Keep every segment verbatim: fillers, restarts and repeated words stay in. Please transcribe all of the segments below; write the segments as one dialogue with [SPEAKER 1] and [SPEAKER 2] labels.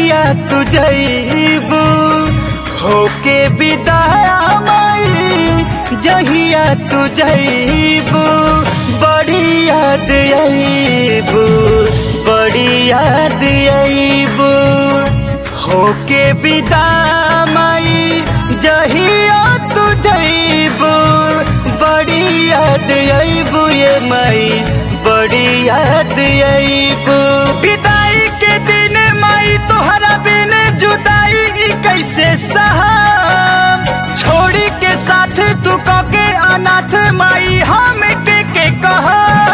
[SPEAKER 1] जहिया तू जइबू होके विदाया माई, जहिया तू जइबू बड़ी याद आईबू, बड़ी याद आईबू होके विदा माई, जहिया तू जइबू बड़ी याद आईबू ये माई, बड़ी याद आईबू। विदाई के दिन माई तोहरा बिन जुदाई कैसे सहा, छोड़ी के साथ तू कके अनाथ माई हम के के कहा।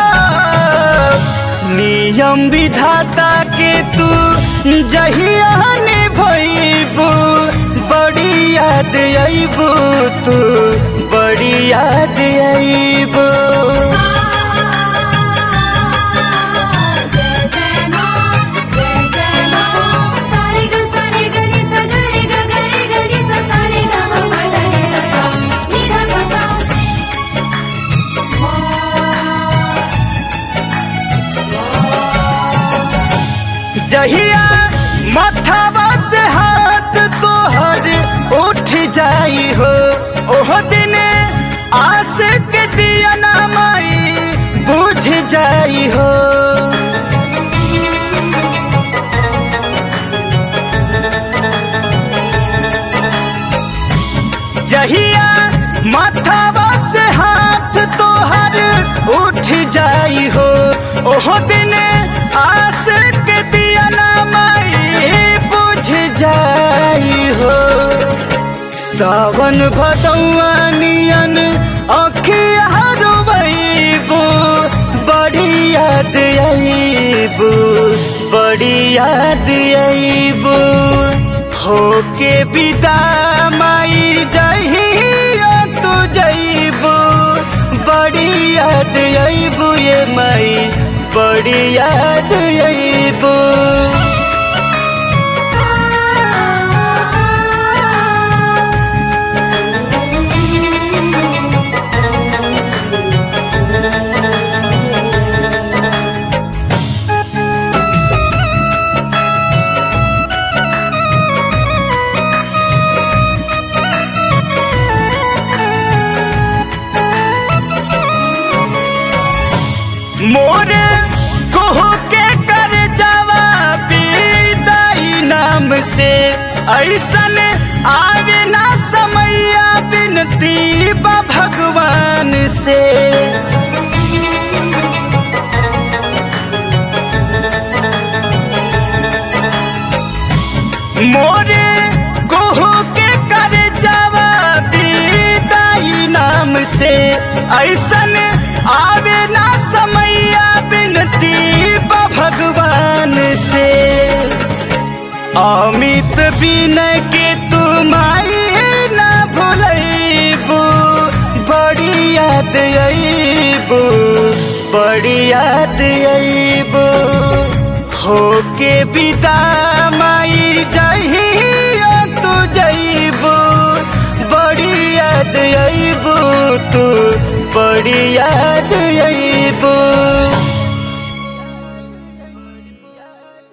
[SPEAKER 1] नियम विधाता के तू जहिया निभइबू बड़ी याद आईबू, तू बड़ी याद आईबू। जहिया मथवा से हाथ तोहर उठ जाई हो, ओह दिन आस के दिया ना माई बुझ जाई हो। जहिया मथवा से हाथ तोहर उठ जाई हो, ओह दिन आस के दिया ना माई बुझ जाई हो। सावन भदौआ नियन अखिया रोइबू बड़ी याद आईबू, बड़ी याद आईबू होके विदा माई, जहिया तू जइबू बड़ी याद आईबू ये माई, बड़ी याद आईबू। मोरे कोहो के कर जावा विदाई नाम से, ऐसन आवे ना समैया बिनती बा भगवान से। मोरे कोहो के कर जावा विदाई नाम से, ऐसन आवे ना समैया बिनती बा भगवान से। अमित बिन के तू माई ना भूलइबू बड़ी याद आईबू, बड़ी याद आईबू होके विदा माई, जहिया तू जइबू बड़ी याद आईबू, तू बड़ी याद आईबू।